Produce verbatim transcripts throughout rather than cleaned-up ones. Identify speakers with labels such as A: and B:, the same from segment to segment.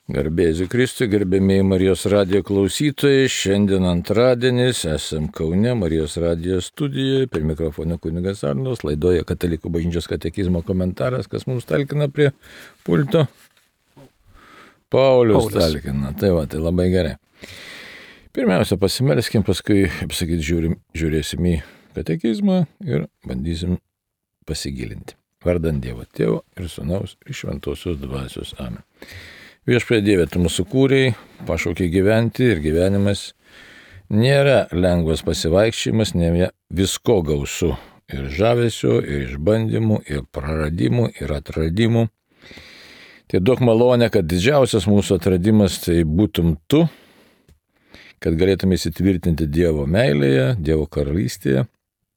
A: Garbėsiu Kristui, gerbėmiai Marijos radijo klausytojai, šiandien antradienis, esam Kaune, Marijos radijo studijoje, per mikrofoną kunigas Arnoldas, laidoje Katalikų bažnyčios katekizmo komentaras, kas mums talkina prie pulto. Paulius, Paulius. talkina, tai va, tai labai gerai. Pirmiausia, pasimelskim, paskui, kaip sakyti, žiūrim, žiūrėsim į katekizmą ir bandysim pasigilinti. Vardant Dievo Tėvo ir Sūnaus ir Šventosios Dvasios. Amen. Viešpatie Dieve, tu mūsų kūrei, pašaukei gyventi ir gyvenimas nėra lengvas pasivaikščiojimas, nėra visko gausu ir žavesio, ir išbandymų, ir praradimų, ir atradimų. Tai duok malonę, kad didžiausias mūsų atradimas tai būtum tu, kad galėtume įsitvirtinti Dievo meilėje, Dievo karalystėje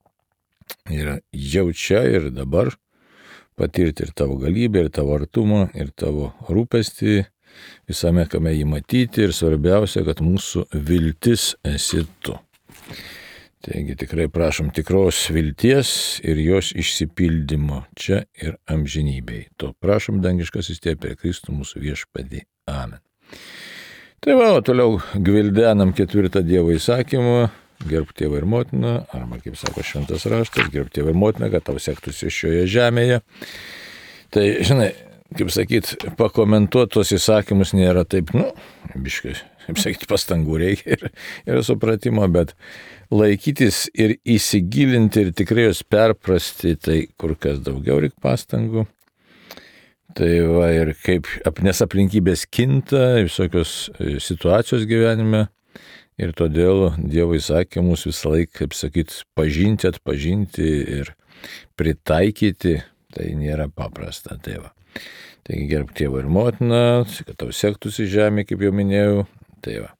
A: ir jau čia ir dabar patirti ir tavo galybę, ir tavo artumą, ir tavo rūpestį, visame kame jį matyti ir svarbiausia, kad mūsų viltis esi tu. Taigi tikrai prašom tikros vilties ir jos išsipildymo čia ir amžinybėj. To prašom dangiškasis tėve per Kristų mūsų viešpatį. Amen. Tai va, o toliau gvildenam ketvirtą Dievo įsakymą. Gerb tėvą ir motiną, arba, kaip sako šventas raštas, gerb tėvą ir motiną, kad tau sektųsi šioje žemėje. Tai, žinai, kaip sakyt, pakomentuoti tos įsakymus nėra taip, nu, biškai, kaip sakyt, pastangų reikia ir, ir supratimo, bet laikytis ir įsigilinti ir tikrai jos perprasti, tai kur kas daugiau reikia pastangų. Tai va, ir kaip, nes aplinkybės kinta, visokios situacijos gyvenime. Ir todėl Dievo įsakymus visą laiką, kaip sakyt, pažinti, atpažinti ir pritaikyti, tai nėra paprasta. Tai va. Taigi gerb tėvą ir motiną, kad tau sektųsi žemė, kaip jau minėjau. Tai va.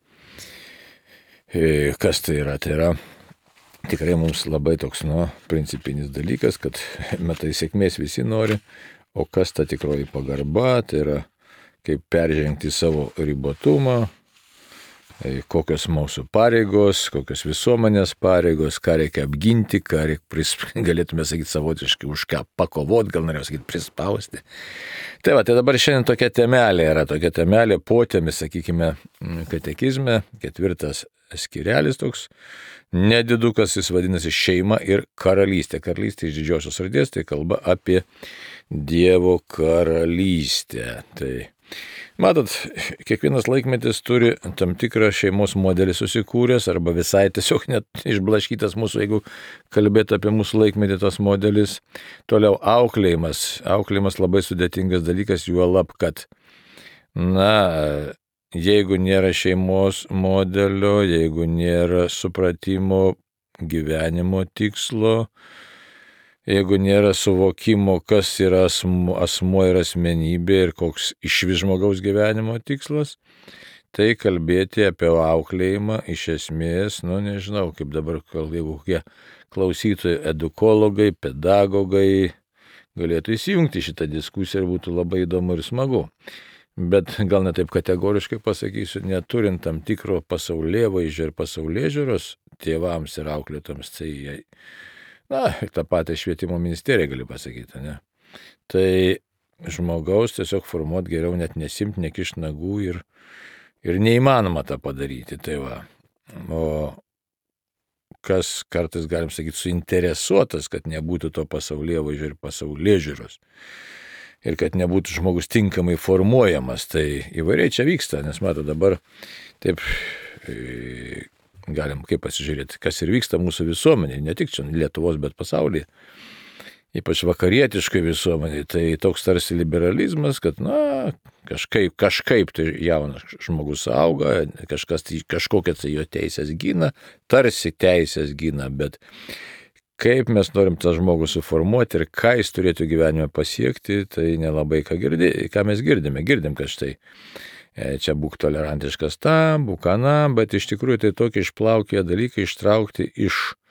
A: E, kas tai yra? Tai yra tikrai mums labai toks, nu, principinis dalykas, kad metai sėkmės visi nori, o kas ta tikroji pagarba, tai yra kaip peržengti savo ribotumą, kokios mūsų pareigos, kokios visuomenės pareigos, ką reikia apginti, ką reikia, pris, galėtume sakyti savotiškai, už ką pakovoti, gal norėjau sakyti, prispausti. Tai va, tai dabar šiandien tokia temelė yra, tokia temelė, potėmis, sakykime, katekizme, ketvirtas skirelis toks, nedidukas, jis vadinasi šeima ir karalystė. Karalystė iš didžiosios raidės, tai kalba apie Dievo karalystę. Tai matot, kiekvienas laikmetis turi tam tikrą šeimos modelį susikūręs arba visai tiesiog net išblaškytas mūsų, jeigu kalbėti apie mūsų laikmetį tas modelis. Toliau auklėjimas. Auklėjimas labai sudėtingas dalykas, juolab, kad, na, jeigu nėra šeimos modelio, jeigu nėra supratimo gyvenimo tikslo, jeigu nėra suvokimo, kas yra asmuo, asmuo ir asmenybė ir koks išvis žmogaus gyvenimo tikslas, tai kalbėti apie auklėjimą iš esmės, nu nežinau, kaip dabar, jeigu kokie klausytojai, edukologai, pedagogai galėtų įsijungti šitą diskusiją ir būtų labai įdomu ir smagu. Bet gal ne taip kategoriškai pasakysiu, neturint tam tikro pasaulėvaizdžio ir pasaulėžiūros tėvams ir auklėtams, tai jie, na, tą patį švietimo ministeriją gali pasakyti, ne? Tai žmogaus tiesiog formuoti geriau net nesimt, nekišt nagų ir, ir neįmanoma tą padaryti, tai va. O kas kartais, galim sakyti, suinteresuotas, kad nebūtų to pasaulėvaizdžio ir pasaulėžiūros. Ir kad nebūtų žmogus tinkamai formuojamas, tai įvairiai čia vyksta, nes mato dabar taip e, galim kaip pasižiūrėti, kas ir vyksta mūsų visuomenėje, ne tik čia Lietuvos, bet pasaulyje, ypač vakarietiškai visuomenėje, tai toks tarsi liberalizmas, kad, na, kažkaip, kažkaip tai jaunas žmogus auga, kažkas, tai, kažkokia tai jo teisės gina, tarsi teisės gina, bet kaip mes norim tą žmogų suformuoti ir ką jis turėtų gyvenime pasiekti, tai nelabai ką, girdi, ką mes girdime. Girdim, kad štai čia būk tolerantiškas tam, būk anam, bet iš tikrųjų tai tokie išplaukė dalykai ištraukti iš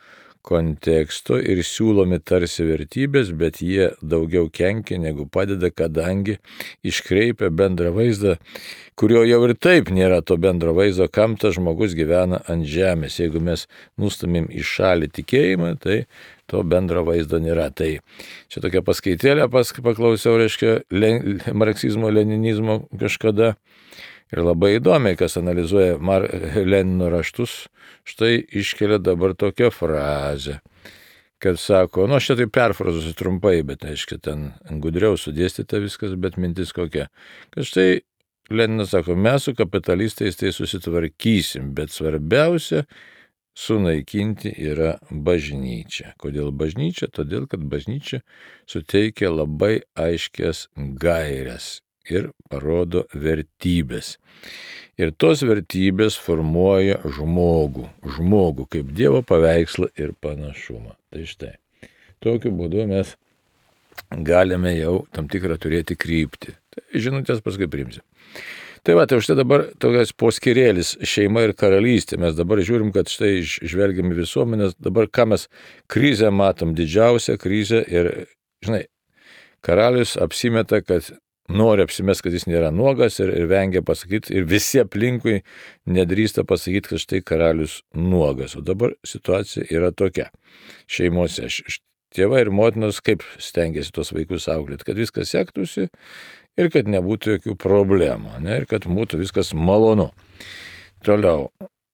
A: konteksto ir siūlomi tarsi vertybės, bet jie daugiau kenkia negu padeda, kadangi iškreipia bendrą vaizdą, kurio jau ir taip nėra to bendro vaizdo, kam tas žmogus gyvena ant žemės. Jeigu mes nustumėm į šalį tikėjimą, tai to bendro vaizdo nėra. Tai čia tokia paskaitėlė, pas, paklausiau, reiškia, len, marksizmo, leninizmo kažkada. Ir labai įdomiai, kas analizuoja Mar- Lenino raštus, štai iškelia dabar tokią frazę, kad sako, nu aš čia tai perfrazuosiu trumpai, bet aiškiai ten gudriau sudėstyta viskas, bet mintis kokia, kad štai Leninas sako, mes su kapitalistais tai susitvarkysim, bet svarbiausia sunaikinti yra bažnyčia. Kodėl bažnyčia? Todėl, kad bažnyčia suteikia labai aiškias gairias ir parodo vertybės. Ir tos vertybės formuoja žmogų, žmogų kaip Dievo paveikslą ir panašumą. Tai štai, tokiu būdu mes galime jau tam tikrą turėti kryptį. Tai žinutės paskui priimsim. Tai va, tai štai dabar tokias poskirėlis šeima ir karalystė. Mes dabar žiūrim, kad štai žvelgiam į visuomenės, dabar ką mes krizę matom, didžiausią krizę ir, žinai, karalius apsimeta, kad nori apsimest, kad jis nėra nuogas ir, ir vengia pasakyti, ir visi aplinkui nedrįsta pasakyti, kad štai karalius nuogas. O dabar situacija yra tokia. Šeimose tėvai ir motinos kaip stengiasi tos vaikus auklėti, kad viskas sektųsi ir kad nebūtų jokių problemų, ne, ir kad būtų viskas malonu. Toliau,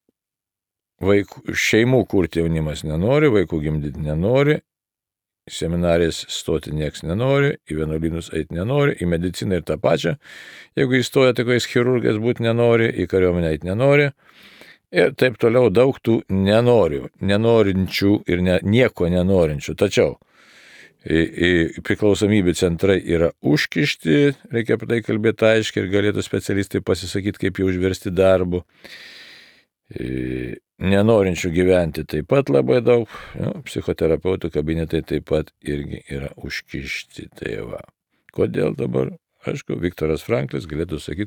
A: vaikų, šeimų kurti jaunimas nenori, vaikų gimdyti nenori, seminarijas stoti nieks nenori, į vienuolynus eiti nenori, į mediciną ir tą pačią. Jeigu įstoja, tai kokiais chirurgais būti nenori, į kariuomenę eiti nenori. Ir taip toliau daug tų nenorių, nenorinčių ir ne, nieko nenorinčių. Tačiau į, į priklausomybių centrai yra užkišti, reikia apie tai kalbėti aiškiai ir galėtų specialistai pasisakyti, kaip jau užversti darbu. Į, nenorinčių gyventi taip pat labai daug, nu, psichoterapeutų kabinetai taip pat irgi yra užkišti. Tai va. Kodėl dabar? Aišku, Viktoras Franklis galėtų sakyti,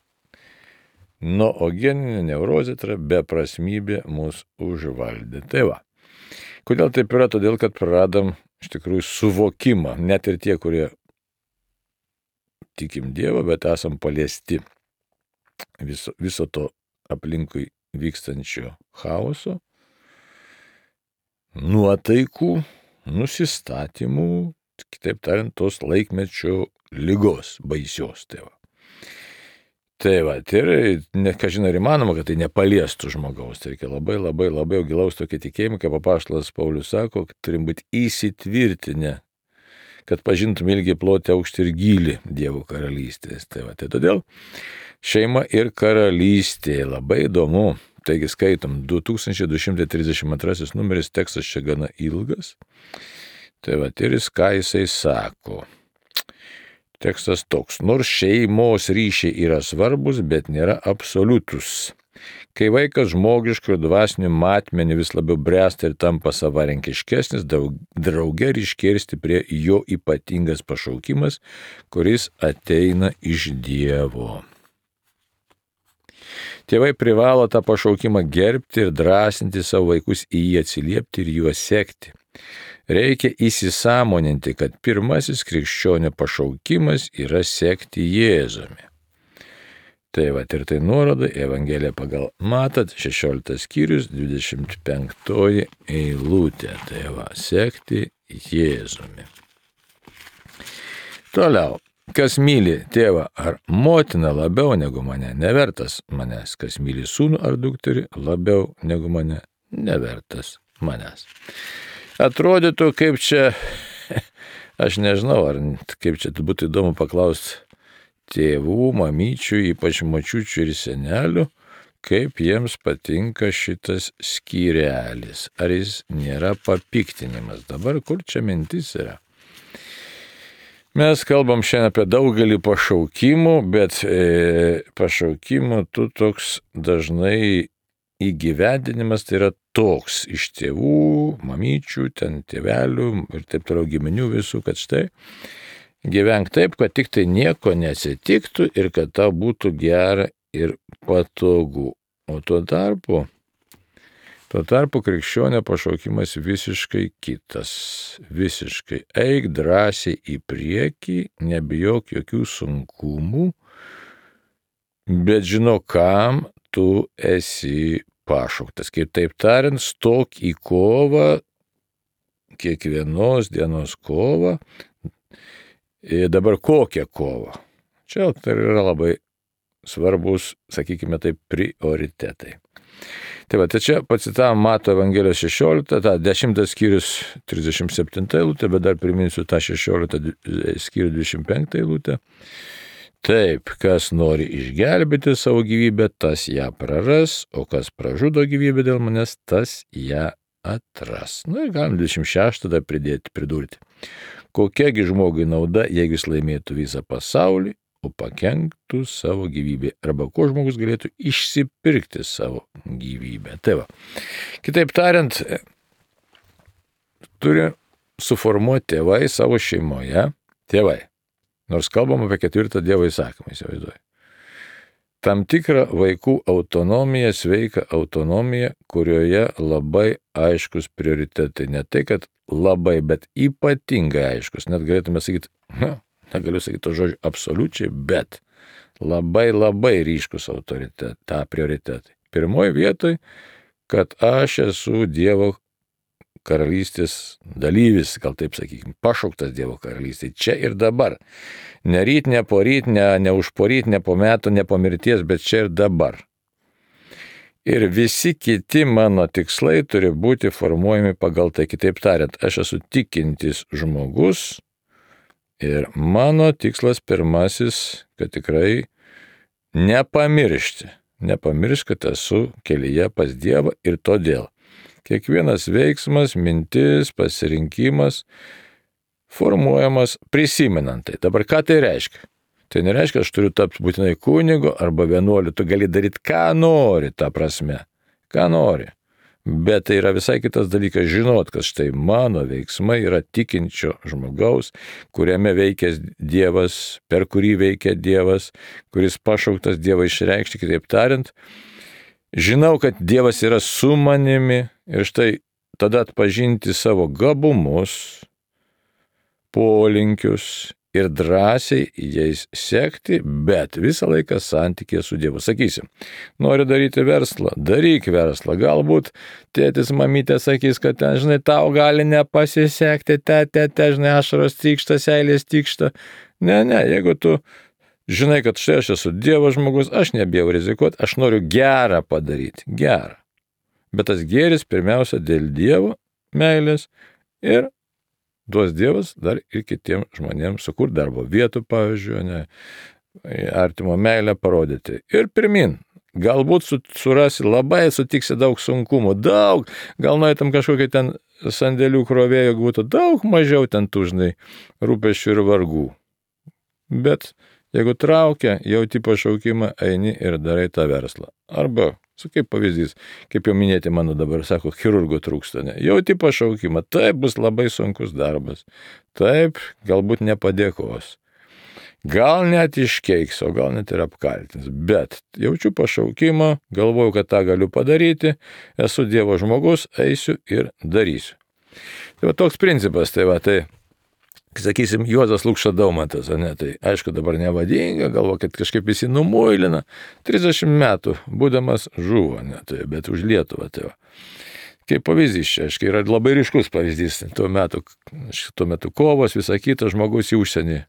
A: noogeninė neurozė, tai yra beprasmybė mus užvaldė. Tai va. Kodėl taip yra? Todėl, kad praradam iš tikrųjų suvokimą, net ir tie, kurie tikim Dievą, bet esam paliesti viso, viso to aplinkui vykstančio chaoso, nuotaikų, nusistatymų, kitaip tariant, tos laikmečio ligos baisios. Tai va. Tai va, tai yra, ne, ką žinai, ir įmanoma, kad tai nepaliestų žmogaus. Tai reikia labai, labai, labai gilaus tokio tikėjimo, kaip apaštalas Paulius sako, kad turim būti įsitvirtinę, kad pažintum ilgį, plotį, aukštį ir gylį Dievo karalystės. Tai va, tai todėl šeima ir karalystė, labai įdomu. Taigi skaitom, du tūkstančiai du šimtai trisdešimt antras numeris, tekstas čia gana ilgas. Tai va, ir jis ką jisai sako. Tekstas toks, nors šeimos ryšiai yra svarbus, bet nėra absoliutus. Kai vaikas žmogiškų ir dvasinių matmenį vis labiau bręsta ir tampa savarankiškesnis, drauge ryškiai ir stiprėja jo ypatingas pašaukimas, kuris ateina iš Dievo. Tėvai privalo tą pašaukimą gerbti ir drąsinti savo vaikus į jį atsiliepti ir juos sekti. Reikia įsisąmoninti, kad pirmasis krikščionio pašaukimas yra sekti Jėzumi. Tai va, ir tai nuoroda į Evangeliją pagal Matą, šešioliktas skyrius, dvidešimt penktoji eilutė. Tai va, sekti Jėzumi. Toliau. Kas myli tėvą ar motiną labiau negu mane, nevertas manęs. Kas myli sūnų ar dukterį labiau negu mane, nevertas manęs. Atrodytų, kaip čia, aš nežinau, ar kaip čia būtų įdomu paklausti tėvų, mamyčių, ypač močiučių ir senelių, kaip jiems patinka šitas skyrelis. Ar jis nėra papiktinimas? Dabar kur čia mintis yra? Mes kalbam šiandien apie daugelį pašaukimų, bet e, pašaukimų tu toks dažnai įgyvendinimas tai yra toks iš tėvų, mamyčių, ten tėvelių ir taip toliau giminių visų, kad štai gyvenk taip, kad tik tai nieko neatsitiktų ir kad tau būtų gera ir patogu. O tuo tarpu Tuo tarpu krikščionio pašaukimas visiškai kitas. Visiškai. Eik drąsiai į priekį, nebijok jokių sunkumų, bet žinok, kam tu esi pašauktas. Kitaip tariant, stok į kovą, kiekvienos dienos kovą. Ir dabar kokią kovą? Čia tai yra labai svarbus, sakykime taip, prioritetai. Tai va, tai čia pacitavom Mato Evangelijos šešioliktą, tą dešimtas skyrius trisdešimt septinta eilutė, bet dar priminsiu tą šešioliktą skyrių dvidešimt penktą eilutę. Taip, kas nori išgelbėti savo gyvybę, tas ją praras, o kas pražudo gyvybę dėl manęs, tas ją atras. Na ir galim dvidešimt šeštą dar pridėti, pridurti. Kokiagi žmogui nauda, jeigu jis laimėtų visą pasaulį, o pakenktų savo gyvybę, arba ko žmogus galėtų išsipirkti savo gyvybę. Tai va. Kitaip tariant, turi suformuoti tėvai savo šeimoje, tėvai, nors kalbam apie ketvirtą Dievo įsakymą, įsivaizduoju. Tam tikrą vaikų autonomiją, sveiką autonomiją, kurioje labai aiškus prioritetai. Ne tai, kad labai, bet ypatingai aiškus. Net galėtume sakyti, na, negaliu sakyti to žodžio absoliučiai, bet labai labai ryškus autoritetai, tą prioritetai. Pirmoji vietoj, kad aš esu Dievo karalystės dalyvis, gal taip sakykime, pašauktas Dievo karalystėje, čia ir dabar. Ne ryt, ne po ryt, ne, ne už po ryt, ne po metų, ne po mirties, bet čia ir dabar. Ir visi kiti mano tikslai turi būti formuojami pagal tai. Kitaip tariant, aš esu tikintis žmogus ir mano tikslas pirmasis, kad tikrai nepamiršti, nepamiršti, kad esu kelyje pas Dievą ir todėl. Kiekvienas veiksmas, mintis, pasirinkimas formuojamas prisimenant tai. Dabar ką tai reiškia? Tai nereiškia, kad aš turiu tapti būtinai kunigu arba vienuoliu, tu gali daryti ką nori, ta prasme, ką nori. Bet tai yra visai kitas dalykas žinot, kad štai mano veiksmai yra tikinčio žmogaus, kuriame veikia Dievas, per kurį veikia Dievas, kuris pašauktas Dievą išreikšti, kitaip tariant. Žinau, kad Dievas yra su manimi ir štai tada atpažinti savo gabumus, polinkius ir drąsiai jais sekti, bet visą laiką santykėje su Dievu. Sakysim, nori daryti verslą, daryk verslą. Galbūt tėtis, mamytė sakys, kad ten, žinai, tau gali nepasisekti, te, te, te, žinai, ašaros tykšta, seilės tykšta. Ne, ne, jeigu tu žinai, kad štai aš esu Dievo žmogus, aš nebijau rizikuoti, aš noriu gerą padaryti, gerą. Bet tas gėris pirmiausia dėl Dievo meilės ir duos Dievas dar ir kitiems žmonėms sukurti darbo vietų, pavyzdžiui, ne, artimo meilę parodyti. Ir pirmin, galbūt surasi labai, sutiksi daug sunkumų, daug, gal nueitum kažkokį ten sandėlių krovėjų, būtų daug mažiau ten tų, žinai, rūpesčių ir vargų. Bet jeigu traukia, jauti pašaukimą, eini ir darai tą verslą. Arba, su kaip pavyzdys, kaip jau minėti mano dabar, sako, chirurgo trūksta, ne? Jauti pašaukimą, taip bus labai sunkus darbas, taip galbūt nepadėkos, gal net iškeiks, o gal net ir apkaltins, bet jaučiu pašaukimą, galvoju, kad tą galiu padaryti, esu Dievo žmogus, eisiu ir darysiu. Tai va toks principas, tai va, tai sakysim, Juozas Lukša Daumantas, ne, tai aišku dabar nevadinga, galvo, kad kažkaip visi numuilina, trisdešimt metų, būdamas žuvo, ne, tai, bet už Lietuvą, tai va. Kaip pavyzdys čia, aišku, yra labai ryškus pavyzdys, tuo metu, tuo metu kovos, visa kita, žmogus į užsienį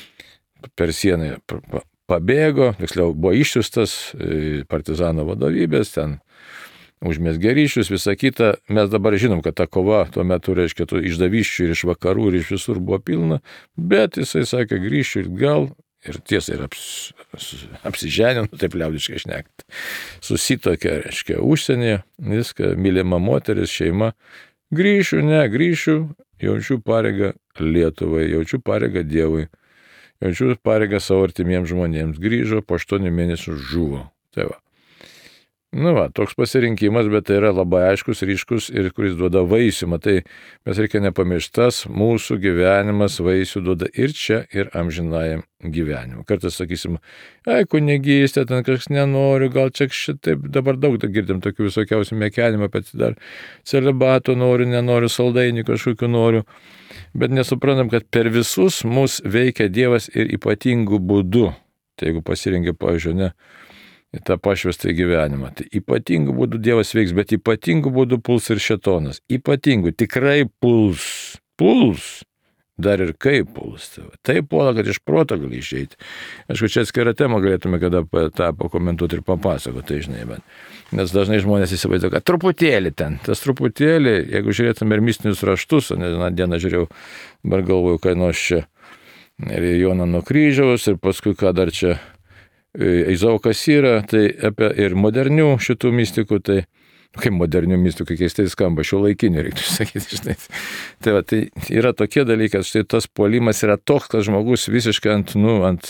A: per sieną pabėgo, tiksliau buvo išsiųstas partizano vadovybės, ten užmezgė ryšius, visą kitą. Mes dabar žinom, kad ta kova tuo metu, reiškia, išdavyščių ir iš vakarų ir iš visur buvo pilna, bet jisai sakė, grįšiu ir gal, ir tiesa, ir aps, apsiženino, taip liaudiškai šnekti. Susitokė, reiškia, užsienyje, viską, mylima moteris, šeima. Grįšiu, ne, grįšiu, jaučiu pareigą Lietuvai, jaučiu pareigą Dievui, jaučiu pareigą savo artimiems žmonėms. Grįžo, po aštuonių mėnesių žuvo. Tai va. Nu va, toks pasirinkimas, bet tai yra labai aiškus, ryškus ir kuris duoda vaisių. Matai, mes reikia nepamirštas, mūsų gyvenimas vaisių duoda ir čia, ir amžinajam gyvenimui. Kartais sakysim, ai, kunigystė, ten kažkas nenoriu, gal čia šitaip, dabar daug girdim tokių visokiausių mekenimų, bet dar celibato noriu, nenoriu, saldainių kažkokiu noriu. Bet nesuprantam, kad per visus mus veikia Dievas ir ypatingų būdų. Tai jeigu pasirinkia, pavyzdžiui, ne, į tą pašvestą gyvenimą. Tai ypatingų būdų Dievas veiks, bet ypatingų būdų puls ir šėtonas. Ypatingų, tikrai puls. Puls. Dar ir kaip puls. Taip puola, kad iš proto gali išeiti. Aišku, čia atskira tema galėtume kada tą pakomentuoti ir papasakoti, tai žinai, bet. Nes dažnai žmonės įsivaizduoja, kad truputėlį ten. Tas truputėlį, jeigu žiūrėtume ir mistinius raštus, o ne vieną dieną žiūrėjau, dar galvoju, ką nors čia. Ir Joną nuo kryžiaus, ir paskui ką dar čia Eizaokas yra, tai apie ir modernių šitų mistikų, tai kaip modernių mistikų keistai skamba, šio laikinių reiktų sakyti, žinai. Tai, va, tai yra tokie dalykai, štai tas puolimas yra toks, kad žmogus visiškai ant, nu, ant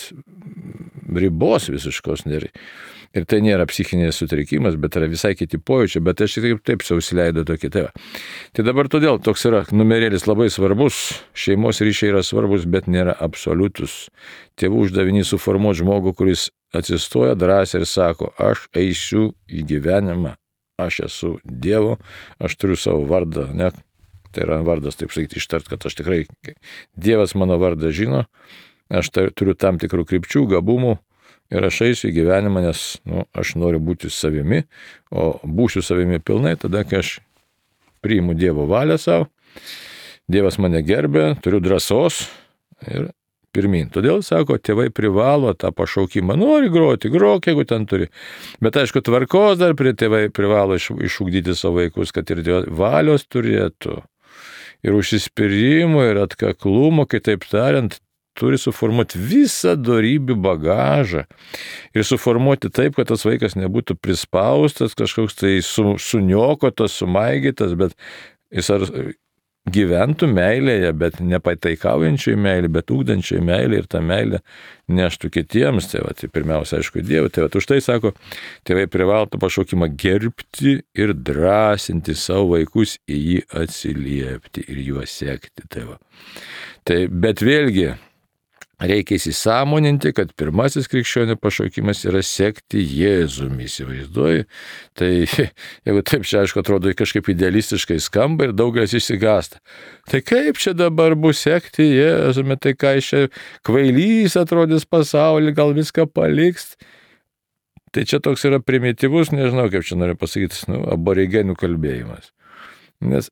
A: ribos visiškos. Ir, ir tai nėra psichinės sutrikimas, bet yra visai kiti pojūčiai, bet aš taip, taip sausileido tokį. Tai, tai dabar todėl toks yra numerėlis labai svarbus, šeimos ryšiai yra svarbus, bet nėra absoliutus. Tėvų uždavinys suformuoti žmogų, kuris atsistoja drąsiai ir sako, aš eisiu į gyvenimą, aš esu Dievo, aš turiu savo vardą, ne? Tai yra vardas, taip sakyti, ištart, kad aš tikrai, Dievas mano vardą žino, aš turiu tam tikrų krypčių, gabumų ir aš eisiu į gyvenimą, nes nu, aš noriu būti savimi, o būsiu savimi pilnai tada, kai aš priimu Dievo valią savo, Dievas mane gerbė, turiu drąsos ir pirmin. Todėl, sako, tėvai privalo tą pašaukimą. Nori groti, grok, jeigu ten turi. Bet aišku, tvarkos dar prie tėvai privalo išugdyti savo vaikus, kad ir valios turėtų. Ir užsispyrimo, ir atkaklumo, kitaip tariant, turi suformuoti visą dorybių bagažą. Ir suformuoti taip, kad tas vaikas nebūtų prispaustas, kažkoks tai su, suniokotas, sumaigytas, bet jis ar gyventų meilėje, bet nepataikaujančiai meilė, bet ugdančiai meilė ir tą meilę neštų kitiems. Tai, va, tai pirmiausia, aišku, Dievui. Tai va, už tai, sako, tėvai privalo tą pašaukimą gerbti ir drąsinti savo vaikus į jį atsiliepti ir juos sekti. Tai, va. Tai, bet vėlgi, reikia įsisąmoninti, kad pirmasis krikščionių pašaukimas yra sekti Jėzumi, įsivaizduoji. Tai jeigu taip čia, aišku, atrodo kažkaip idealistiškai skamba ir daugelis išsigąsta. Tai kaip čia dabar bus sekti Jėzumi, tai ką iš čia kvailys atrodys pasaulį, gal viską paliks. Tai čia toks yra primityvus, nežinau kaip čia noriu pasakyti, nu, aborigenų kalbėjimas. Nes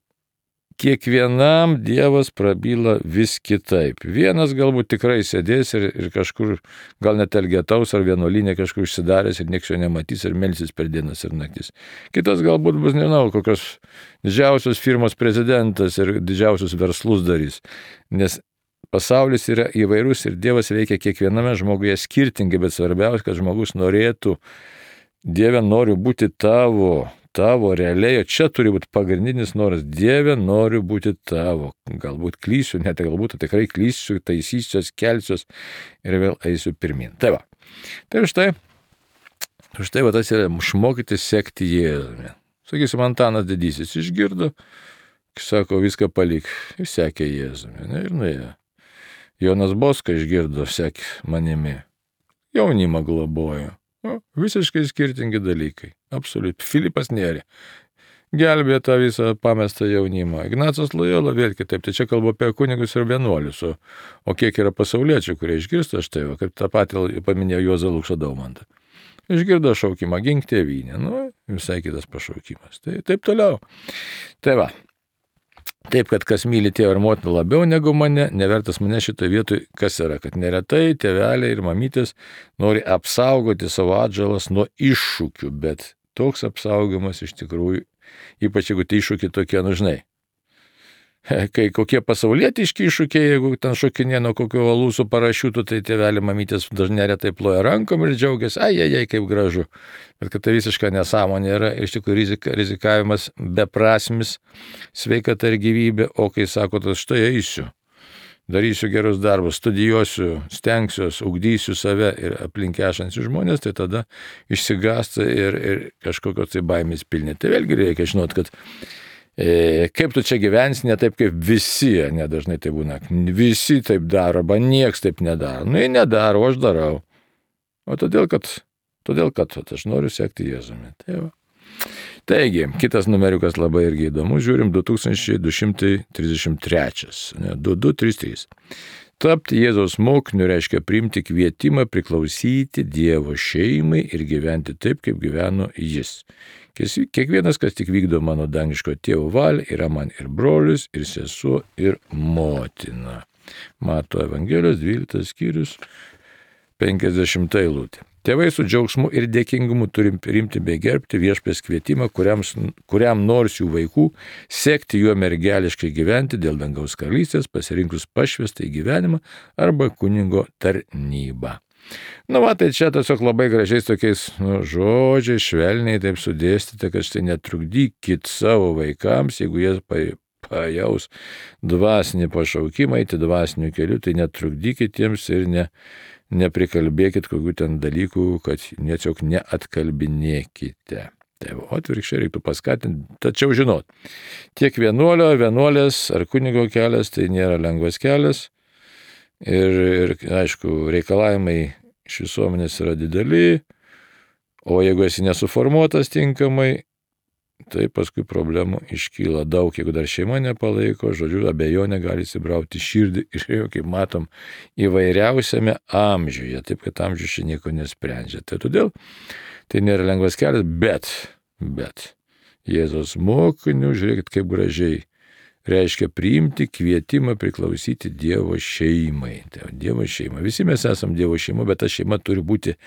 A: kiekvienam Dievas prabyla vis kitaip. Vienas galbūt tikrai sėdės ir, ir kažkur, gal net elgetaus ar vienuolinė kažkur užsidaręs ir nieks jo nematys ir melsis per dienas ir naktis. Kitas galbūt bus, nežinau, kokios didžiausios firmos prezidentas ir didžiausius verslus darys. Nes pasaulis yra įvairus ir Dievas veikia kiekviename žmoguje skirtingai, bet svarbiausia, kad žmogus norėtų, Dieve, noriu būti tavo. Tavo realiai, čia turi būti pagrindinis noras. Dieve, noriu būti tavo. Galbūt klysiu, net galbūt tikrai klysiu, taisysiu, kelsiuos ir vėl eisiu pirmin. Tai va. Tai štai, štai va tas yra išmokyti sekti Jėzumi. Sakysim, Antanas Didysis išgirdo, sako, viską palik, ir sekė Jėzumi. Ne, ir nuėjo. Jonas Boska išgirdo, sekė manimi. Jaunimą globojo. O, visiškai skirtingi dalykai. Absoliut. Filipas Nėrė gelbėjo tą visą pamestą jaunimą. Ignacas Lojola vėl kitaip. Tai čia kalbu apie kunigus ir vienuolius. O, o kiek yra pasauliečių, kurie išgirsta štai, va, kaip tą patį paminėjo Juozą Lukšą Daumantą. Išgirdo šaukimą gink tėvynę. Nu, visai kitas pašaukimas. Tai taip toliau. Tai va. Taip, kad kas myli tėvą ir motiną labiau negu mane, nevertas mane šitoje vietoje, kas yra, kad neretai tėveliai ir mamytės nori apsaugoti savo atžalas nuo iššūkių, bet toks apsaugomas iš tikrųjų, ypač jeigu tai iššūkiai tokie, nu žinai, kai kokie pasaulietiški iššūkiai, jeigu ten šokinė nuo kokio valų su parašiutu, tai tėvelį mamytės dažnai neretai ploja rankom ir džiaugiasi, ai, ai, ai, kaip gražu. Bet kad tai visiška nesąmonė yra, iš tikrųjų rizika, rizikavimas beprasmis, sveikata ir gyvybė, o kai sako, tai štai eisiu. darysiu gerus darbus, studijuosiu, stengsiuos, ugdysiu save ir aplink esančius žmonės, tai tada išsigąsta ir, ir kažkokios tai baimės pilni. Tai vėlgi reikia žinot, kad e, kaip tu čia gyvensi, ne taip kaip visi, nedažnai tai būna, visi taip daro, arba nieks taip nedaro. Nu, jie nedaro, o aš darau. O todėl, kad, todėl, kad aš noriu sekti Jėzumi. Tai va. Taigi, kitas numeriukas labai irgi įdomus, žiūrim du tūkstančiai du šimtai trisdešimt trečias, ne, du du trys trys. Tapti Jėzaus mokiniu reiškia priimti kvietimą priklausyti Dievo šeimai ir gyventi taip, kaip gyveno Jis. Kiekvienas, kas tik vykdo mano dangiško tėvo valią, yra man ir brolius, ir sesuo, ir motina. Mato Evangelijos dvyliktas skyrius, penkiasdešimta eilutė. Tėvai su džiaugsmu ir dėkingumu turim priimti bei gerbti viešpės kvietimą, kuriam, kuriam nors jų vaikų sekti juo mergeliškai gyventi dėl dangaus karalystės, pasirinkus pašvestą į gyvenimą arba kunigo tarnybą. Nu, va, tai čia tiesiog labai gražiais tokiais nu, žodžiais, švelniai taip sudėstyti, kad štai netrukdykit savo vaikams, jeigu jie pajaus dvasinį pašaukimą, eiti dvasiniu keliu, tai netrukdykit jiems ir ne neprikalbėkit kokių ten dalykų, kad tiesiog neatkalbinėkite. Tai o atvirkščiai reiktų paskatinti, tačiau žinot, tiek vienuolio, vienuolės ar kunigo kelias tai nėra lengvas kelias ir, ir aišku, reikalavimai iš visuomenės yra dideli, o jeigu esi nesuformuotas tinkamai, tai paskui problemų iškyla daug, jeigu dar šeima nepalaiko, žodžiu, abejonė gali įsibrauti širdį ir jau, kaip matom, įvairiausiame amžiuje, taip kad amžius čia nieko nesprendžia. Tai todėl tai nėra lengvas kelias, bet, bet Jėzaus mokinių, žiūrėkit, kaip gražiai reiškia priimti kvietimą priklausyti Dievo šeimai. Tai Dievo šeima. Visi mes esam Dievo šeima, bet ta šeima turi būti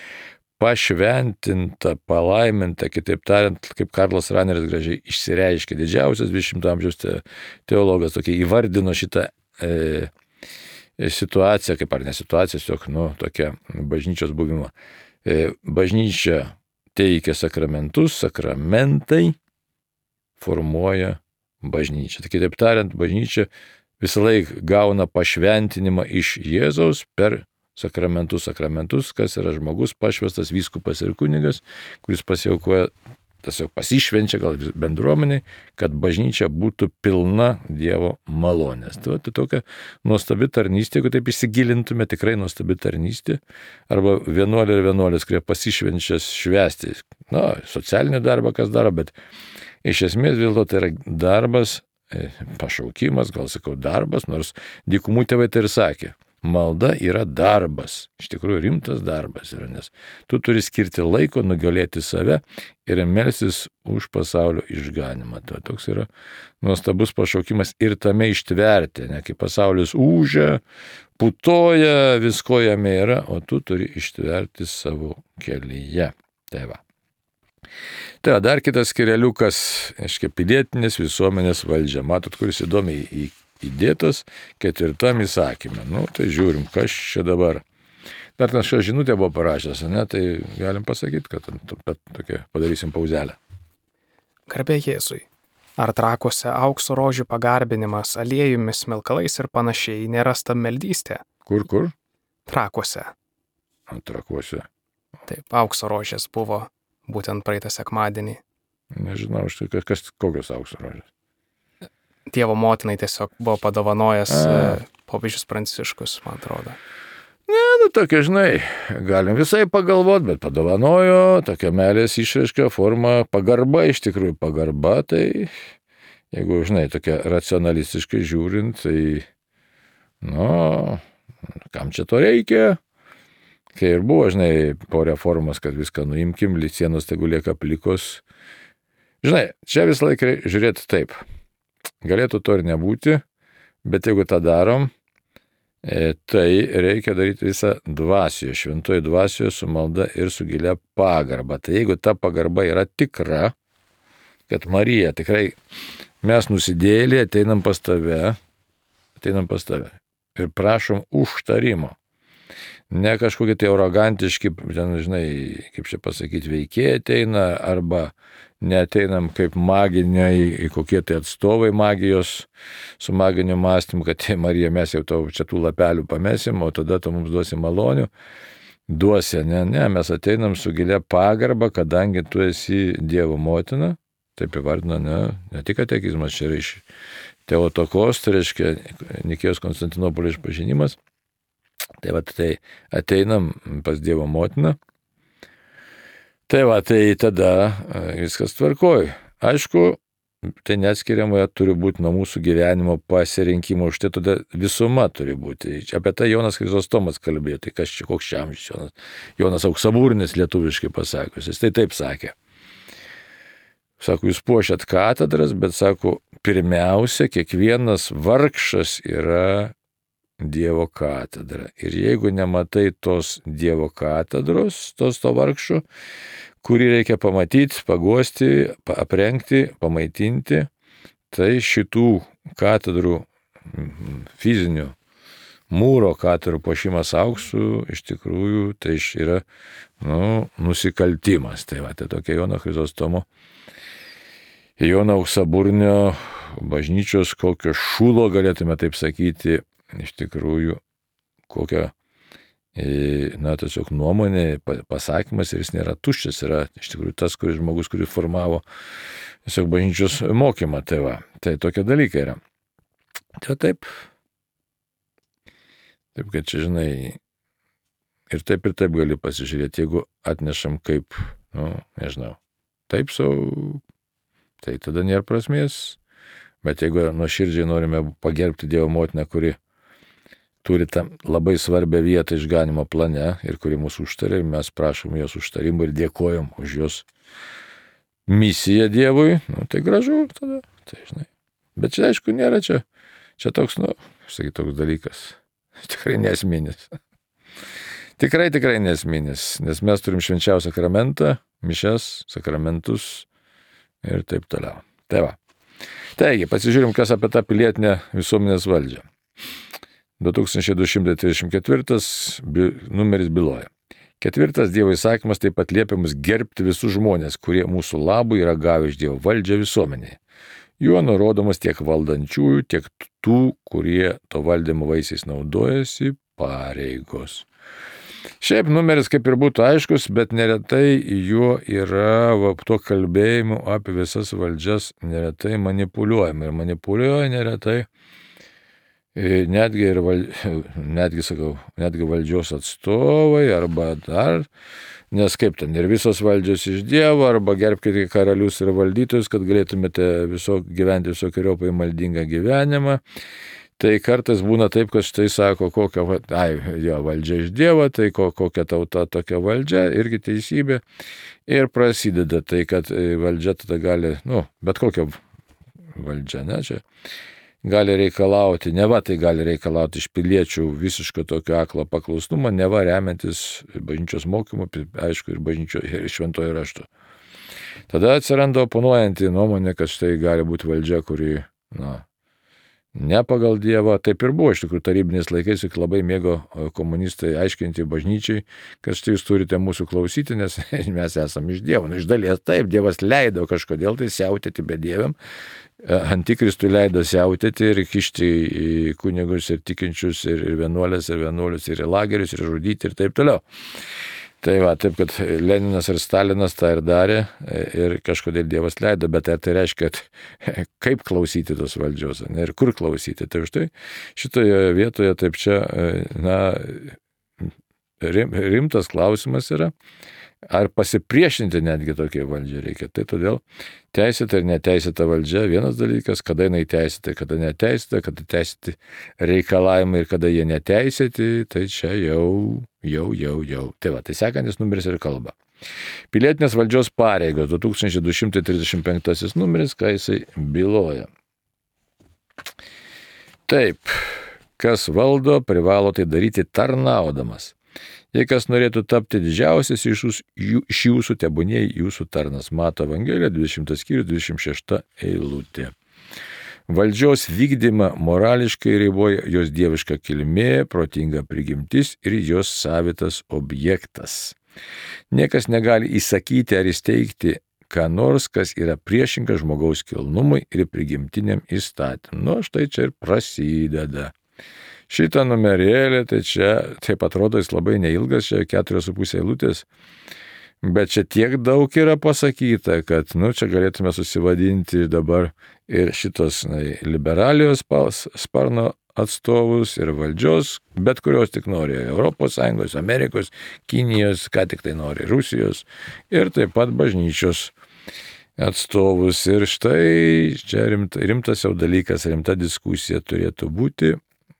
A: pašventinta, palaiminta, kitaip tariant, kaip Karlas Raneris gražiai išsireiškė, didžiausias dvidešimto amžiaus teologas tokia įvardino šitą e, situaciją, kaip ar ne situaciją, tiesiog, nu, tokia bažnyčios buvimo. E, bažnyčia teikia sakramentus, sakramentai formuoja bažnyčią. Tai kitaip tariant, bažnyčia visą laiką gauna pašventinimą iš Jėzaus per sakramentus, sakramentus, kas yra žmogus pašvestas, vyskupas ir kunigas, kuris pasiaukoja, tiesiog pasišvenčia gal bendruomeniai, kad bažnyčia būtų pilna Dievo malonės. Tai, tai tokia nuostabi tarnystė, jeigu taip įsigilintume, tikrai nuostabi tarnystė, arba vienuoliai ir vienuolės, kurie pasišvenčia švęsti, na, socialinį darbą, kas daro, bet iš esmės vis dėlto tai yra darbas, pašaukimas, gal sakau darbas, nors dykumų tėvai tai ir sakė. Malda yra darbas, iš tikrųjų rimtas darbas yra, nes tu turi skirti laiko nugalėti save ir melstis už pasaulio išganimą. Tai toks yra nuostabus pašaukimas ir tame ištverti, ne, kai pasaulis ūžia, putoja, visko jame yra, o tu turi ištverti savo kelyje. Tai va. Tai va, dar kitas skireliukas, aiškiai, pilietinės visuomenės valdžia. Matot, kuris įdomiai į įdėtas ketvirtam įsakymė. Nu, tai žiūrim, kas čia dabar. Dar ten šią žinutę buvo parašęs, ne, tai galim pasakyti, kad tokia padarysim pauzelę.
B: Garbė Jėzui. Ar trakuose aukso rožių pagarbinimas, aliejumi, smilkalais ir panašiai nėra stabmeldystė?
A: Kur, kur?
B: Trakuose.
A: Trakuose.
B: Taip, aukso rožės buvo būtent praeitą sekmadienį.
A: Nežinau, štai kas, kokios aukso rožės.
B: Dievo motinai tiesiog buvo padovanojęs popiežius Pranciškus, man atrodo.
A: Ne, nu tokia, žinai, galim visai pagalvoti, bet padovanojo, tokia meilės išraiška, forma, pagarba, iš tikrųjų pagarba, tai jeigu, žinai, tokia racionalistiškai žiūrint, tai, nu, kam čia to reikia? Kai ir buvo, žinai, po reformos, kad viską nuimkim, sienos tegu lieka plikos. Žinai, čia visą laiką žiūrėti taip. Galėtų to ir nebūti, bet jeigu tą darom, tai reikia daryti visą dvasioje, šventoje dvasioje su malda ir su gilia pagarba. Tai jeigu ta pagarba yra tikra, kad Marija tikrai mes nusidėlį ateinam pas tave, ateinam pas tave ir prašom užtarimo. Ne kažkokie tai arogantiški, ten, žinai, kaip čia pasakyti, veikėjai ateina, arba neteinam kaip maginiai, kokie tai atstovai magijos su maginiu mąstymu, kad Marija, mes jau tau čia tų lapelių pamesim, o tada tu mums duosi malonių. Duosi, ne, ne, mes ateinam su gilia pagarba, kadangi tu esi Dievo motina, taip įvardina, ne, ne tik katekizmas, čia yra iš Teotokos, tai reiškia Nikėjos Konstantinopolio išpažinimas. Tai va, tai ateinam pas Dievo motiną. Tai va, tai tada viskas tvarkoj. Aišku, tai neatskiriamai turi būti nuo mūsų gyvenimo pasirinkimo, už tai tada visuma turi būti. Apie tai Jonas Chryzostomas kalbėjo, tai kas čia, koks čia amžius Jonas. Jonas Auksaburnis lietuviškai pasakius, jis tai taip sakė. Sako, jūs puošiat katedras, bet sako, pirmiausia, kiekvienas vargšas yra Dievo katedra. Ir jeigu nematai tos Dievo katedros, tos to vargšų, kurį reikia pamatyti, paguosti, aprengti, pamaitinti, tai šitų katedrų fizinių mūro katedrų puošimas auksu iš tikrųjų tai yra nu, nusikaltimas. Tai va, tai tokia Jono Chryzostomo, Jono Auksaburnio bažnyčios kokio šūlo, galėtume taip sakyti, iš tikrųjų, kokia, na, tiesiog nuomonė, pasakymas ir jis nėra tuščias, yra iš tikrųjų tas, kuris žmogus, kuris formavo tiesiog bažnyčios mokymą, tai va, tai tokie dalykai yra. Tai taip, taip, kad čia, žinai, ir taip ir taip gali pasižiūrėti, jeigu atnešam kaip, nu, nežinau, taip savo, tai tada nėra prasmės, bet jeigu nuoširdžiai norime pagerbti Dievo motiną, kuri turi tą labai svarbią vietą išganimo plane ir kuri mūsų užtarė, mes prašom jos užtarimą ir dėkojom už jos misiją Dievui, nu, tai gražu tada, tai žinai. Bet čia, aišku, nėra čia, čia toks, nu, sakyt, toks dalykas, tikrai nesminis. Tikrai, tikrai nesminis, nes mes turim švenčiausią sakramentą, mišias, sakramentus ir taip toliau. Tai va. Taigi, pasižiūrim, kas apie tą pilietinę visuomenės valdžią. du tūkstančiai du šimtai trisdešimt ketvirtas numeris byloja. Ketvirtas Dievo įsakymas taip pat liepia mus gerbti visus žmonės, kurie mūsų labui yra gavę iš Dievo valdžią visuomenėje. Juo nurodomas tiek valdančiųjų, tiek tų, kurie to valdymo vaisiais naudojasi pareigos. Šiaip numeris kaip ir būtų aiškus, bet neretai juo yra va, tuo kalbėjimu apie visas valdžias neretai manipuliuojama. Ir manipuliuoja neretai netgi, ir val... netgi, sakau, netgi valdžios atstovai arba dar, nes kaip ten, ir visos valdžios iš Dievo, arba gerbkite karalius ir valdytojus, kad galėtumėte viso, gyventi visokiojopai maldingą gyvenimą. Tai kartais būna taip, kad štai sako, kokia, ai, jo, valdžia iš Dievo, tai ko, kokia tauta tokia valdžia, irgi teisybė. Ir prasideda tai, kad valdžia tada gali, nu, bet kokia valdžia, ne, čia gali reikalauti, neva tai gali reikalauti iš piliečių visiško tokio aklo paklusnumo, neva remiantis bažnyčios mokymu, aišku, ir bažnyčio ir šventojo rašto. Tada atsiranda oponuojanti nuomonė, kad štai gali būti valdžia, kuri, na, ne pagal Dievą. Taip ir buvo iš tikrųjų tarybiniais laikais, juk labai mėgo komunistai aiškinti bažnyčiai, kad štai jūs turite mūsų klausyti, nes mes esame iš Dievo. Nu, iš dalies taip, Dievas leido kažkodėl tai siautėti bedieviam. Antikristui leido siautėti ir kišti į kunigus ir tikinčius ir vienuolės ir vienuolius ir į lagerius ir žudyti ir taip toliau. Tai va, taip, kad Leninas ir Stalinas tą ir darė ir kažkodėl Dievas leido, bet ar tai reiškia, kad kaip klausyti tos valdžios, ne, ir kur klausyti. Tai už tai šitoje vietoje taip čia, na, rim, rimtas klausimas yra, ar pasipriešinti netgi tokiai valdžiai reikia. Tai todėl teisėta ir neteisėta valdžia vienas dalykas, kada jinai teisėta, kada neteisėta, kada teisėti reikalavimai ir kada jie neteisėti, tai čia jau, jau, jau, jau. Tai va, tai sekantis numeris ir kalba. Pilietinės valdžios pareigos, du tūkstančiai du šimtai trisdešimt penktasis numeris, ką jisai byloja. Taip, kas valdo, privalo tai daryti tarnaudamas. Jei kas norėtų tapti didžiausias iš jūsų, iš jūsų tebūnie jūsų tarnas. Mato Evangelija, dvidešimtas skyrius, dvidešimt šešta eilutė. Valdžios vykdymą morališkai riboja jos dieviška kilmė, protinga prigimtis ir jos savitas objektas. Niekas negali įsakyti ar įsteigti ką nors, kas yra priešinga žmogaus kilnumui ir prigimtiniam įstatymui. Nu, štai čia ir prasideda. Šitą numerėlį, tai čia, taip atrodo, jis labai neilgas, čia keturios su pusė eilutės, bet čia tiek daug yra pasakyta, kad, nu, čia galėtume susivadinti dabar ir šitos na, liberalijos sparno atstovus ir valdžios, bet kurios tik nori, Europos Sąjungos, Amerikos, Kinijos, ką tik tai nori, Rusijos ir taip pat bažnyčios atstovus. Ir štai čia rimta, rimtas jau dalykas, rimta diskusija turėtų būti,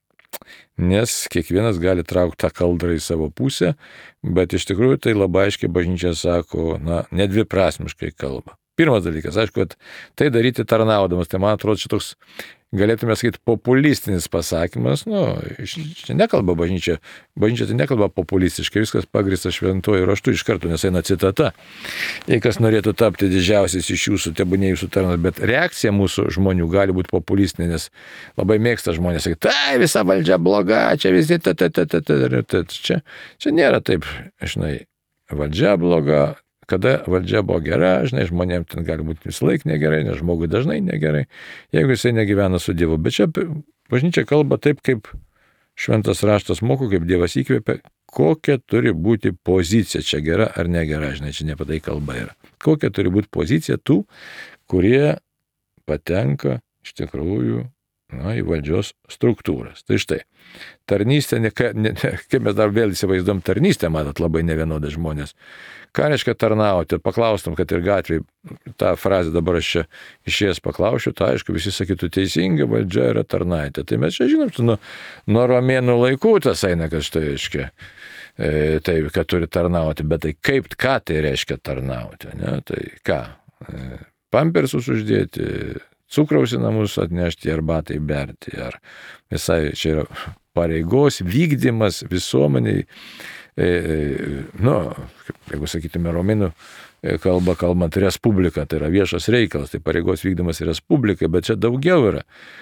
A: nes kiekvienas gali traukti tą kaldrą į savo pusę, bet iš tikrųjų tai labai aiškiai bažnyčia sako, na, nedviprasmiškai kalba. Pirmas dalykas, aišku, kad tai daryti tarnaudamas, tai man atrodo, čia toks, galėtume sakyti, populistinis pasakymas, nu, čia nekalba bažnyčia, bažnyčia tai nekalba populistiškai, viskas pagrįsta šventuoju raštu iš karto, nes eina citata. Jei kas norėtų tapti didžiausias iš jūsų, tebūnie jūsų tarnas, bet reakcija mūsų žmonių gali būti populistinė, nes labai mėgsta žmonės sakyti, tai visa valdžia bloga, čia vis dėta, ta, ta, ta, ta, ta, čia, čia nėra taip, žinai, valdžia bloga. Kada valdžia buvo gera, žinai, žmonėms ten gali būti vis laik negerai, nes žmogui dažnai negerai, jeigu jisai negyvena su Dievu. Bet čia bažnyčia kalba taip, kaip šventas raštas moko, kaip Dievas įkvėpia, kokia turi būti pozicija, čia gera ar negera, žinai, čia ne apie tai kalba yra. Kokia turi būti pozicija tų, kurie patenka iš tikrųjų na, į valdžios struktūras. Tai štai, tarnystė, ne, ne, kaip mes dar vėl įsivaizduom tarnystę, matot, labai nevienodai žmonės. Ką reiškia tarnauti? Paklaustum, kad ir gatvėje tą frazę dabar aš čia išėjęs paklausiu, tai aišku, visi sakytų, teisinga valdžia yra tarnaitė. Tai mes čia žinom, nuo, nuo romėnų laikų tas eina, kad štai reiškia, e, tai, kad turi tarnauti, bet tai kaip, ką tai reiškia tarnauti? Ne? Tai ką? E, pampersus uždėti, cukraus į namus atnešti, arbatai berti, ar visai čia yra pareigos vykdymas visuomeniai. E, nu, jeigu sakytume romėnų kalba, kalbant respublika, tai yra viešas reikalas, tai pareigos vykdymas respublikai, bet čia daugiau yra.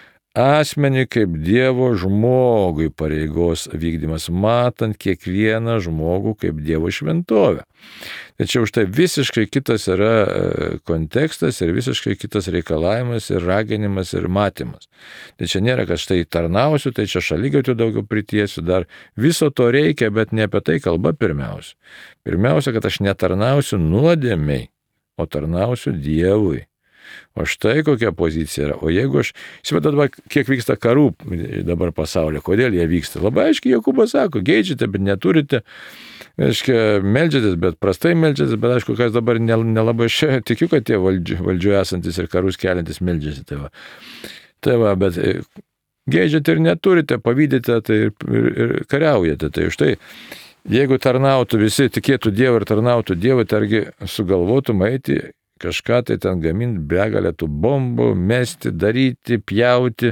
A: Asmenį kaip Dievo žmogui pareigos vykdymas, matant kiekvieną žmogų kaip Dievo šventovę. Tačiau štai visiškai kitas yra kontekstas ir visiškai kitas reikalavimas ir raginimas ir matymas. Tai čia nėra, kad štai tarnausiu, tai čia šalygatvių daugiau pritiesiu, dar viso to reikia, bet ne apie tai kalba pirmiausia. Pirmiausia, kad aš netarnausiu nuodėmiai, o tarnausiu Dievui. O štai kokia pozicija yra. O jeigu aš, įsivaizduoju dabar, kiek vyksta karų dabar pasaulyje, kodėl jie vyksta. Labai aiškiai Jokūbas sako, geidžiate, bet neturite, aiškiai, meldžiatės, bet prastai meldžiatės, bet aišku, kas dabar nelabai šią tikiu, kad tie valdžiu, valdžiu esantis ir karus keliantis meldžiasi. Tai va, tai va bet geidžiate ir neturite, pavydite tai ir, ir, ir kariaujate. Tai štai, jeigu tarnautų visi, tikėtų Dievą ir tarnautų Dievą, targi sugalvotų eiti kažką tai ten gaminti, begalę tų bombų, mesti, daryti, pjauti,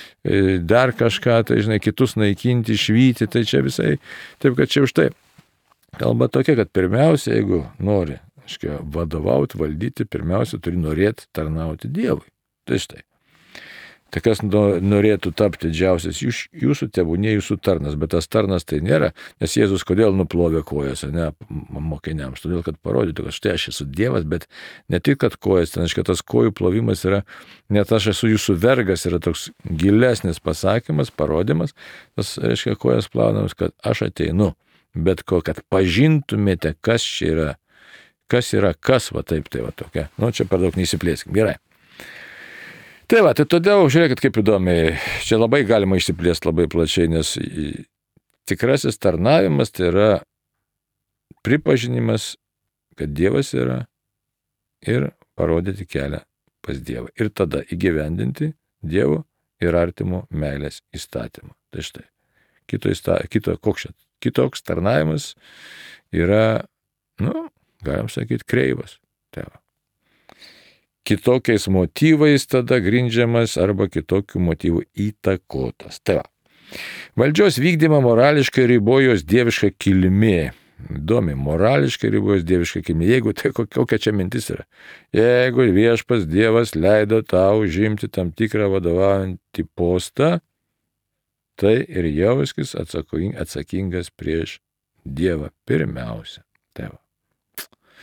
A: dar kažką, tai žinai, kitus naikinti, švyti, tai čia visai, taip kad čia už tai. Kalba tokia, kad pirmiausia, jeigu nori, aiškiai, vadovauti, valdyti, pirmiausia turi norėti tarnauti Dievui. Tai štai. Tai kas norėtų tapti didžiausias jūsų tėvūnė, jūsų tarnas, bet tas tarnas tai nėra, nes Jėzus kodėl nuplovė kojas, ne, mokiniams, todėl kad parodytų, kad štai aš esu Dievas, bet ne tik, kad kojas, ten, aiškiai, tas kojų plovimas yra, net aš esu jūsų vergas, yra toks gilesnis pasakymas, parodimas, tas, reiškia, kojas plaunamas, kad aš ateinu, bet ko, kad pažintumėte, kas čia yra, kas yra, kas, va taip, tai va tokia, nu, čia per daug neįsiplėskim, gerai. Tai va, tai todėl, žiūrėkit, kaip įdomiai, čia labai galima išsiplėsti labai plačiai, nes tikrasis tarnavimas tai yra pripažinimas, kad Dievas yra ir parodyti kelią pas Dievą. Ir tada įgyvendinti Dievo ir artimo meilės įstatymą. Tai štai, kito, įsta, kito, koks, kitoks tarnavimas yra, nu, galim sakyti, kreivas. Tai va. Kitokiais motyvais tada grindžiamas arba kitokių motyvų įtakotas. Tai va. Valdžios vykdymą morališkai ribojos dieviška kilmė. Įdomi, morališkai ribojos dieviška kilmė. Jeigu tai kokia čia mintis yra. Jeigu viešpas Dievas leido tau žimti tam tikrą vadovaujantį postą, tai ir jauskis atsakingas prieš Dievą pirmiausia. Tai va.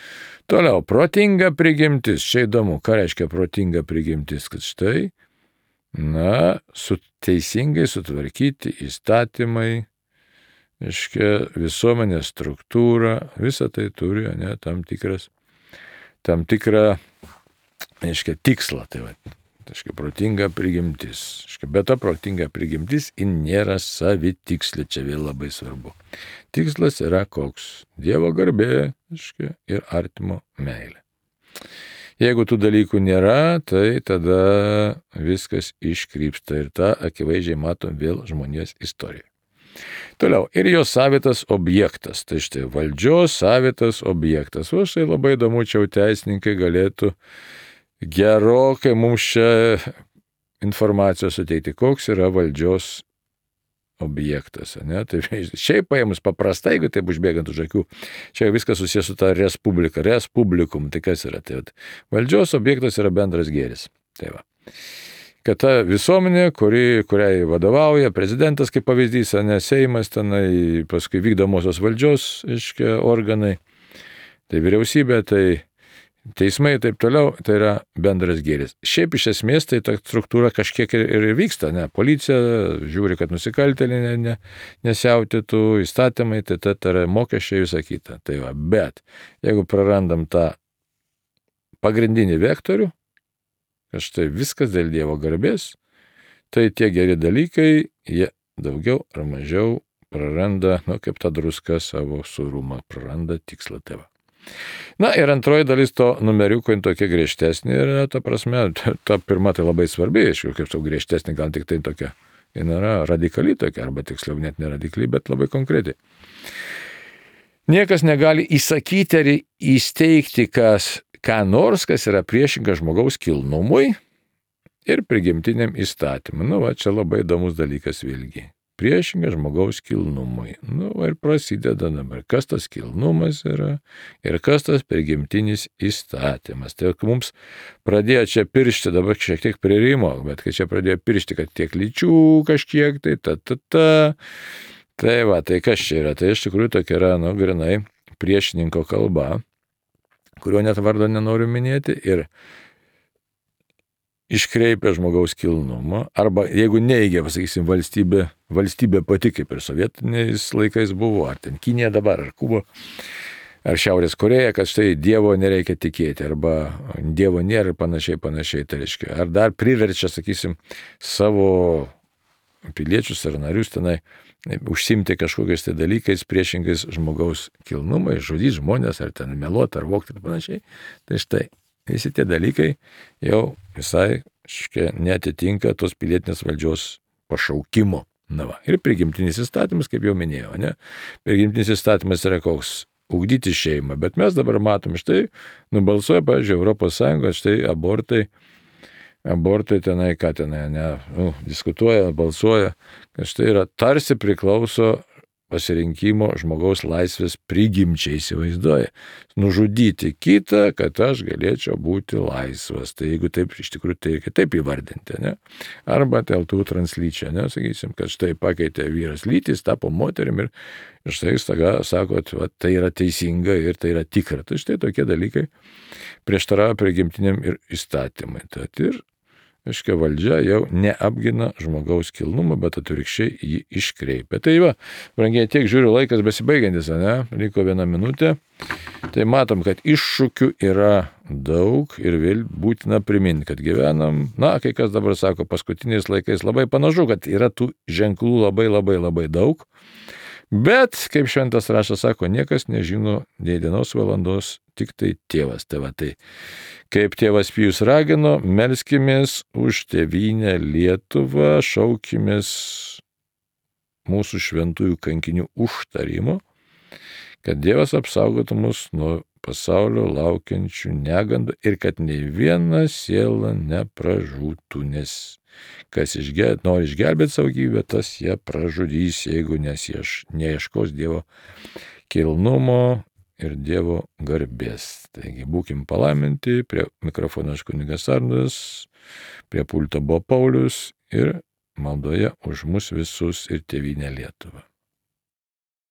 A: Toliau, protinga prigimtis. Čia įdomu, ką reiškia protinga prigimtis, kad štai, na, su teisingai sutvarkyti įstatymai, reiškia, visuomenės struktūra, visa tai turi, ne, tam tikras, tam tikrą, reiškia, tikslą, tai va, reiškia, protinga prigimtis. Reiškia, bet ta protinga prigimtis, ji nėra savitikslė, čia vėl labai svarbu. Tikslas yra koks? Dievo garbė, reiškia, ir artimo meilė. Jeigu tų dalykų nėra, tai tada viskas iškrypsta ir tą akivaizdžiai matom vėl žmonijos istorijoje. Toliau, ir jos savitas objektas, tai štai valdžios savitas objektas. O štai labai įdomu, čia teisininkai galėtų gerokai mums čia informacijos suteikti, koks yra valdžios objektas. Ne? Tai šiaip paėmus paprastai, jeigu taip užbėgant už akių, čia viskas susijęs su ta respublika, respublikum, tai kas yra? Tai valdžios objektas yra bendras gėris. Tai va. Kad ta visuomenė, kuri, kuriai vadovauja prezidentas, kaip pavyzdys, ne Seimas, tenai, paskui vykdomosios valdžios, iškia, organai, tai vyriausybė, tai teismai ir taip toliau, tai yra bendras gėris. Šiaip iš esmės tai ta struktūra kažkiek ir, ir vyksta, ne, policija žiūri, kad nusikaltėliai ne, ne, nesiautytų, įstatymai, tai tai yra mokesčiai visą kitą. Tai va, bet jeigu prarandam tą pagrindinį vektorių, kad štai viskas dėl Dievo garbės, tai tie geri dalykai, jie daugiau ar mažiau praranda, nu, kaip ta druska savo surumą, praranda tikslą tėvą. Na ir antroji dalis to numeriuko tokia griežtesnė yra, ta prasme, ta, ta pirma tai labai svarbi, aišku, kaip sau griežtesnė, gal tik tai tokia, ji nėra radikali tokia, arba tiksliau net neradikali, bet labai konkreti. Niekas negali įsakyti ar įsteigti kas, ką nors, kas yra priešinga žmogaus kilnumui ir prigimtiniam įstatymui. Nu, va, čia labai įdomus dalykas vėlgi. Priešinga žmogaus kilnumui. Nu, ir prasideda dabar, kas tas kilnumas yra ir kas tas prigimtinis įstatymas. Tai mums pradėjo čia piršti, dabar šiek tiek pririmo, bet kai čia pradėjo piršti, kad tiek lyčių kažkiek, tai ta, ta, ta. Tai va, tai kas čia yra? Tai iš tikrųjų tokia yra, nu, grinai priešininko kalba, kurio net vardo nenoriu minėti, ir iškreipia žmogaus kilnumą, arba jeigu neigia, pasakysim, valstybė, valstybė pati, kaip ir sovietiniais laikais buvo, ar ten Kinija dabar, ar Kuba, ar Šiaurės Koreja, kad štai Dievo nereikia tikėti, arba Dievo nėra ir panašiai, panašiai, tai reiškia. Ar dar priverčia, sakysim, savo piliečius ar narius tenai užsimti kažkokiais tai dalykais priešingais žmogaus kilnumai, žudys žmonės, ar ten meluoti, ar vogti ir panašiai. Tai štai, visi tie dalykai jau visai škia, netitinka tos pilietinės valdžios pašaukimo. Na va. Ir prigimtinis įstatymas, kaip jau minėjau, ne? Prigimtinis įstatymas yra koks? Ugdyti šeimą. Bet mes dabar matom, štai, nubalsuoja, pavyzdžiui, Europos Sąjunga, štai abortai, abortai tenai, ką tenai, ne, nu, diskutuoja, balsuoja, kad štai yra tarsi priklauso pasirinkimo žmogaus laisvės prigimčiai, įsivaizduoja. Nužudyti kitą, kad aš galėčiau būti laisvas. Tai jeigu taip iš tikrųjų tai reikia taip įvardinti, ne? Arba teltų translyčia, ne? Sakysim, kad štai pakeitė vyras lytis, tapo moterim ir štai staiga sakot, va, tai yra teisinga ir tai yra tikra. Tai štai tokie dalykai prieštarauja prigimtiniam ir įstatymai. Tad ir aiškia, valdžia jau neapgina žmogaus kilnumą, bet atvirkščiai jį iškreipia. Tai va, brangiai, tiek žiūriu, laikas besibaigiantis, ne? Liko viena minutė. Tai matom, kad iššūkių yra daug ir vėl būtina priminti, kad gyvenam, na, kai kas dabar sako, paskutiniais laikais labai panašu, kad yra tų ženklų labai labai labai daug. Bet, kaip šventas raštas sako, niekas nežino nei dienos valandos, tik tai tėvas. Tai va, tai kaip tėvas Pijus ragino, melskimės už tėvynę Lietuvą, šaukimės mūsų šventųjų kankinių užtarimo, kad Dievas apsaugotų mus nuo pasaulio laukiančių negandų ir kad nei viena siela nepražūtų, nes kas išgel, nori išgelbėti savo gyvybę, tas ją pražudys, jeigu nesieš, neieškos Dievo kilnumo ir Dievo garbės. Taigi būkim palaiminti, prie mikrofono aš kunigas Arnoldas, prie pulto buvo Paulius ir maldoje už mus visus ir tėvynę Lietuvą.